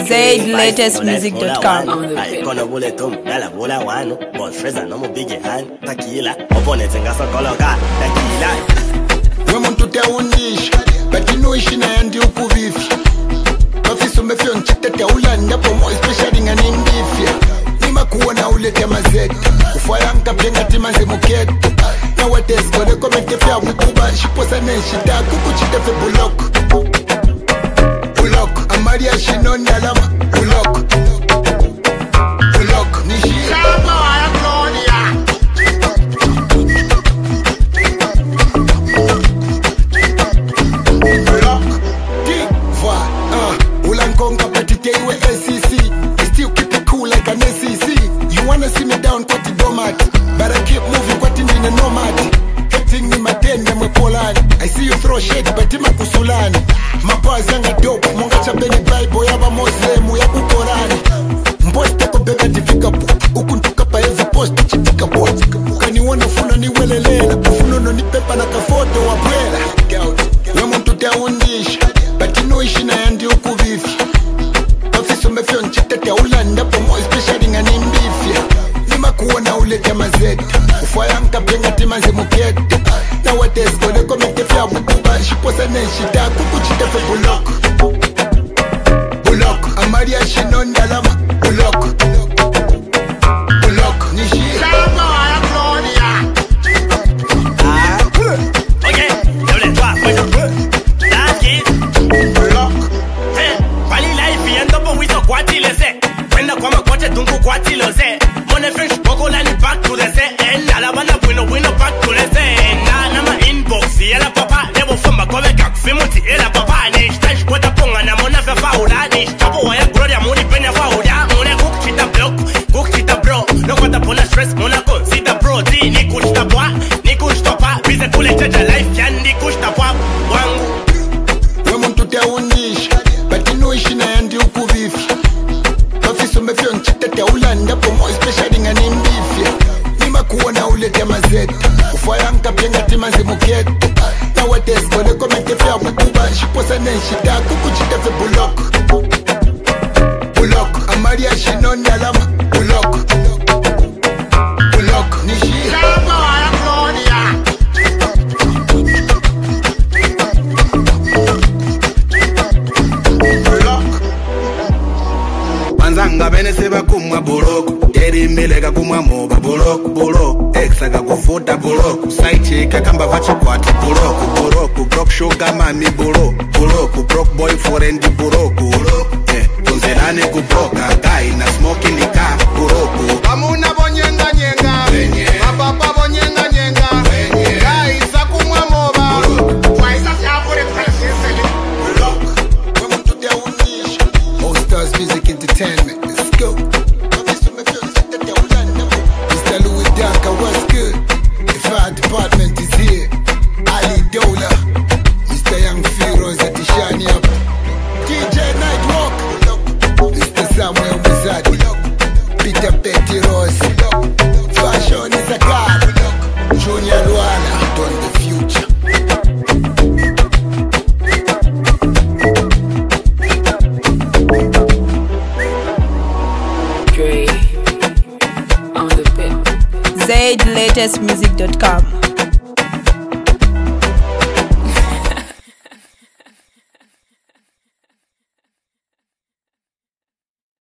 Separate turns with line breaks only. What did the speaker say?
ZLatestmusic.com.
Kono bule tum, nala bula wanu. Boss Freza no mu big hand. Takila, opponents ngasa koloka. Takila.
Wemuntu taundisha, but you know ishina yandi ukuvifi. Mafiso mefyo nchitete ulanda pomo especially nganindifya. Nima kuona ulete mazeta. Ufaya nkapenga timanze mukete. Nowadays gole komete fya wukuba. Shiposa nenshita kukuchite fe buloko. Buloko, amaria shinon yalama. Buloko. Buloko, nishi. Shama wala Gloria. Buloko. Diva, Ulankonga petite iwe SEC. Still keep it cool like an SEC. You wanna see me down kwa tidomat. But I keep moving kwa tindine nomad. Hating ni matende mwe polani. I see you throw shade but ima kusulani. Mapazi yanga dope, monga chabeni Bible yaba Muslimu ya kukorani. Mposte ko bega tifika po. Ukuntuka pa every post chitika po. Kaniwana funa ni welelela. Ufuno no ni pepa na kafoto wa bwela. Wemuntu taundisha, but you know ishina yandi ukuvifi. Mafiso mefyo nchitete ulanda pomo especially nganindifya. Nima kuona ulete mazeta. Ufaya nkapenga timanze mukete. Nowadays gole komete fya wukuba. Shiposa nenshita kukuchite fe buloko. Buloko, amaria shinon yalama. Buloko. Buloko, nishi. Shama wala Gloria.
Okay, double toi, moi that's it.
Buloko.
Hey, pali life yendo po wiso kwati lese. Wenda kwa makote tungu kwati lose. Mone fish boko la ni back to the set. Nala bana wino back to the set. Na ma inbox yela papa nebo fumba kove kak fimuti ela papa ni stash kwata ponga na mona fa faula ni chapo wa ya Gloria muni penya faula mune cook chita bro no kwata pona stress mona consider bro ti ni kuchita bwa ni kuchita pa bize kule chacha life yandi kuchita bwa wangu.
Wemuntu taundisha, but you know ishina yandi ukuvifi. Mafiso mefyo nchitete ulanda pomo especially nganindifya. Nima kuona ulete mazeta. Ufaya nkapenga timanze mukete. Nowadays gole komete fya wukuba. Shiposa nenshita kukuchite fe buloko. Buloko, amaria shinon yalama. Buloko. Buloko, nishi. Shama wala Gloria. Buloko.
Manzanga bene seba kumwa buloko. Eri mileka kumwa moba buloko. Exa kufuta buloko. Side chick akamba vachi kwati buloko. Broke sugar mami buloko. Broke boyfriend buloko. Tunzelane kuboka. Guy na smoking ni ka buloko. Amuna bonyenga nyenga. Mapapa bonyenga nyenga. Guy sakumwa moba. Waisa siapure precious.
Buloko. Wemuntu taundisha. All Stars Music Entertainment. Let's go. Mr. Louis Daka, what's good? The fire department is here. Ali Dola, Mr. Young Feroz at the shiny up. DJ Nightwalk, Mr. Samuel Muzadi, Peter Petty Rose. Fashion is a god. Junior Luana, Don the Future.
ZLatestmusic.com.